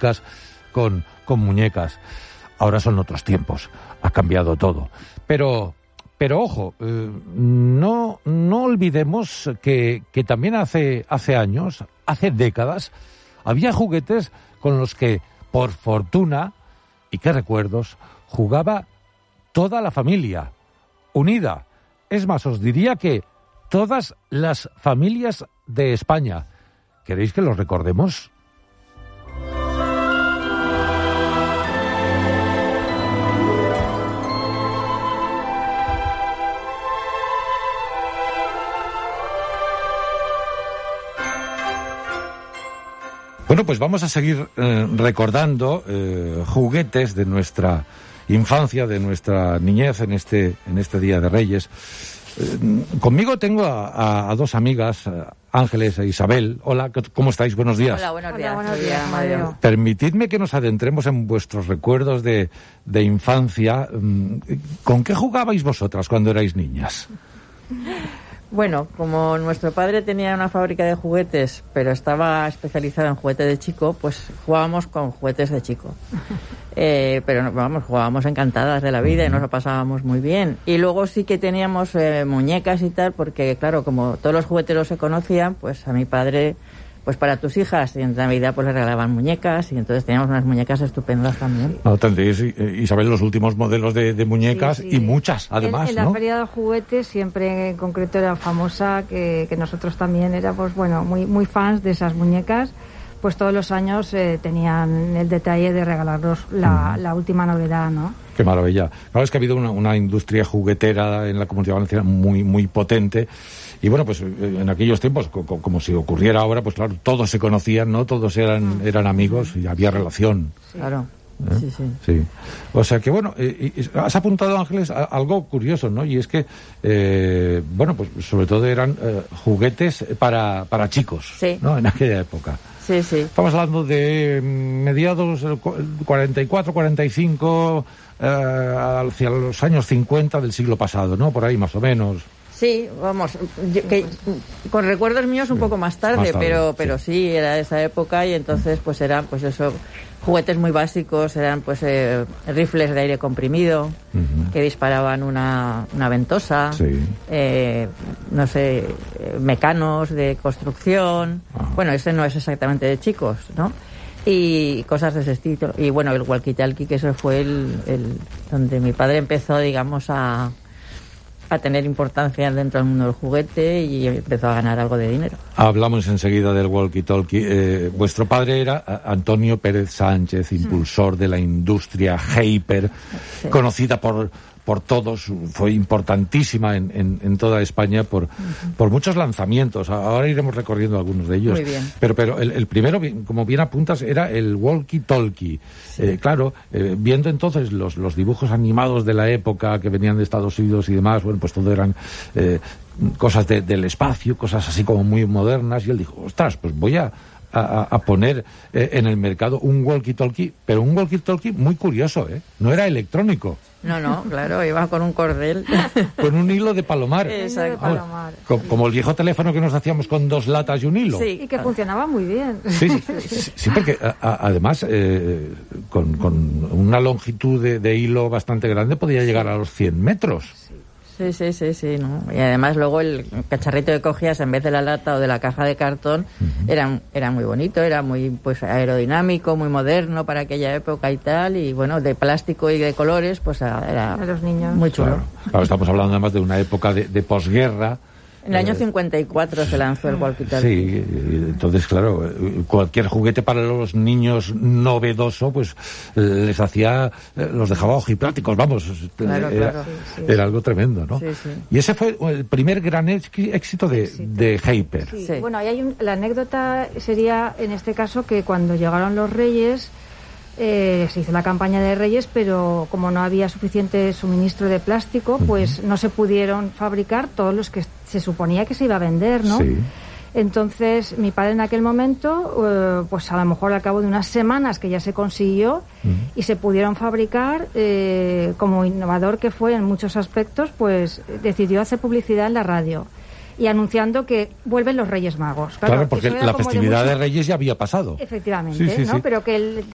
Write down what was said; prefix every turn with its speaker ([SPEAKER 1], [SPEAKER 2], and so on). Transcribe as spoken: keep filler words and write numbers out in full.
[SPEAKER 1] chicas con, con muñecas. Ahora son otros tiempos, ha cambiado todo. Pero, pero ojo, eh, no, no olvidemos que, que también hace, hace años, hace décadas, había juguetes con los que, por fortuna, y qué recuerdos, jugaba toda la familia, unida. Es más, os diría que todas las familias de España. ¿Queréis que los recordemos? Bueno, pues vamos a seguir eh, recordando eh, juguetes de nuestra infancia, de nuestra niñez en este, en este Día de Reyes. Eh, conmigo tengo a, a, a dos amigas, Ángeles e Isabel. Hola, ¿cómo estáis? Buenos días.
[SPEAKER 2] Hola, buenos días.
[SPEAKER 3] Hola, buenos días, Mario.
[SPEAKER 1] Permitidme que nos adentremos en vuestros recuerdos de, de infancia. ¿Con qué jugabais vosotras cuando erais niñas?
[SPEAKER 2] Bueno, como nuestro padre tenía una fábrica de juguetes, pero estaba especializado en juguetes de chico, pues jugábamos con juguetes de chico. Eh, pero vamos, jugábamos encantadas de la vida y nos lo pasábamos muy bien. Y luego sí que teníamos eh, muñecas y tal, porque claro, como todos los jugueteros se conocían, pues a mi padre, pues para tus hijas, y en Navidad pues le regalaban muñecas, y entonces teníamos unas muñecas estupendas también.
[SPEAKER 1] No, tendréis, Isabel, los últimos modelos de, de muñecas, sí, sí. Y muchas, además,
[SPEAKER 3] en, en
[SPEAKER 1] ¿no?
[SPEAKER 3] la feria de juguetes siempre en concreto era famosa, que, que nosotros también éramos, bueno, muy, muy fans de esas muñecas. Pues todos los años eh, tenían el detalle de regalarnos la, mm. la última novedad, ¿no?
[SPEAKER 1] Qué maravilla. Claro, es que ha habido una, una industria juguetera en la Comunidad Valenciana muy, muy potente. Y bueno, pues en aquellos tiempos, co- como si ocurriera ahora, pues claro, todos se conocían, ¿no? Todos eran, mm. eran amigos y había relación.
[SPEAKER 2] Sí. Claro.
[SPEAKER 1] ¿Eh?
[SPEAKER 2] Sí, sí.
[SPEAKER 1] Sí. O sea que bueno, eh, has apuntado, Ángeles, a algo curioso, ¿no? Y es que, eh, bueno, pues sobre todo eran eh, juguetes para, para chicos,
[SPEAKER 2] sí.
[SPEAKER 1] ¿no? En aquella época.
[SPEAKER 2] Sí, sí.
[SPEAKER 1] Estamos hablando de mediados del cuarenta y cuatro, cuarenta y cinco, eh, hacia los años cincuenta del siglo pasado, ¿no? Por ahí más o menos.
[SPEAKER 2] Sí, vamos, yo, que, con recuerdos míos un poco más tarde, más tarde pero pero sí. sí, era de esa época y entonces pues eran pues eso, juguetes muy básicos, eran pues eh, rifles de aire comprimido uh-huh. que disparaban una, una ventosa,
[SPEAKER 1] sí.
[SPEAKER 2] eh, no sé, mecanos de construcción, uh-huh. bueno, ese no es exactamente de chicos, ¿no? Y cosas de ese estilo. Y bueno, el walkie-talkie, que eso fue el, el donde mi padre empezó, digamos, a... a tener importancia dentro del mundo del juguete y empezó a ganar algo de dinero. Hablamos
[SPEAKER 1] enseguida del walkie-talkie. Eh, vuestro padre era Antonio Pérez Sánchez, impulsor de la industria Hyper, sí. conocida por por todos, fue importantísima en, en, en toda España por, uh-huh. por muchos lanzamientos. Ahora iremos recorriendo algunos de ellos.
[SPEAKER 2] Muy bien.
[SPEAKER 1] Pero, pero el, el primero, como bien apuntas, era el walkie-talkie. Sí. Eh, claro, eh, viendo entonces los, los dibujos animados de la época que venían de Estados Unidos y demás, bueno, pues todo eran eh, cosas de, del espacio, cosas así como muy modernas, y él dijo, ostras, pues voy a A, a poner eh, en el mercado un walkie-talkie, pero un walkie-talkie muy curioso, ¿eh? No era electrónico.
[SPEAKER 2] No, no, claro, iba con un cordel.
[SPEAKER 1] Con un hilo de palomar.
[SPEAKER 2] Exacto.
[SPEAKER 3] De palomar.
[SPEAKER 1] Como, como el viejo teléfono que nos hacíamos con dos latas y un hilo.
[SPEAKER 2] Sí.
[SPEAKER 3] Y que funcionaba muy bien.
[SPEAKER 1] Sí, sí, sí, sí porque a, a, además eh, con, con una longitud de, de hilo bastante grande podía llegar a los cien metros.
[SPEAKER 2] Sí. Sí, sí, sí, sí, ¿no? Y además luego el cacharrito que cogías en vez de la lata o de la caja de cartón uh-huh. era, era muy bonito, era muy pues aerodinámico, muy moderno para aquella época y tal, y bueno, de plástico y de colores, pues era
[SPEAKER 3] a los niños.
[SPEAKER 2] Muy chulo.
[SPEAKER 1] Claro, claro, estamos hablando además de una época de, de posguerra.
[SPEAKER 2] En el año cincuenta y cuatro se lanzó el walkie-talkie.
[SPEAKER 1] Sí, entonces, claro, cualquier juguete para los niños novedoso, pues les hacía, los dejaba ojipláticos, vamos,
[SPEAKER 2] claro,
[SPEAKER 1] era,
[SPEAKER 2] claro.
[SPEAKER 3] Sí, sí.
[SPEAKER 1] era algo tremendo, ¿no?
[SPEAKER 2] Sí, sí.
[SPEAKER 1] Y ese fue el primer gran éxito de,
[SPEAKER 3] éxito.
[SPEAKER 1] de Hyper.
[SPEAKER 3] Sí.
[SPEAKER 2] Sí.
[SPEAKER 3] Bueno, ahí hay un, la anécdota sería, en este caso, que cuando llegaron los Reyes, Eh, se hizo la campaña de Reyes, pero como no había suficiente suministro de plástico, uh-huh. pues no se pudieron fabricar todos los que se suponía que se iba a vender, ¿no?
[SPEAKER 1] Sí.
[SPEAKER 3] Entonces, mi padre en aquel momento, eh, pues a lo mejor al cabo de unas semanas que ya se consiguió uh-huh. y se pudieron fabricar, eh, como innovador que fue en muchos aspectos, pues decidió hacer publicidad en la radio y anunciando que vuelven los Reyes Magos.
[SPEAKER 1] Claro, claro porque la festividad de, mucho... de Reyes ya había pasado.
[SPEAKER 3] Efectivamente,
[SPEAKER 1] sí, sí,
[SPEAKER 3] ¿no?
[SPEAKER 1] Sí.
[SPEAKER 3] Pero que él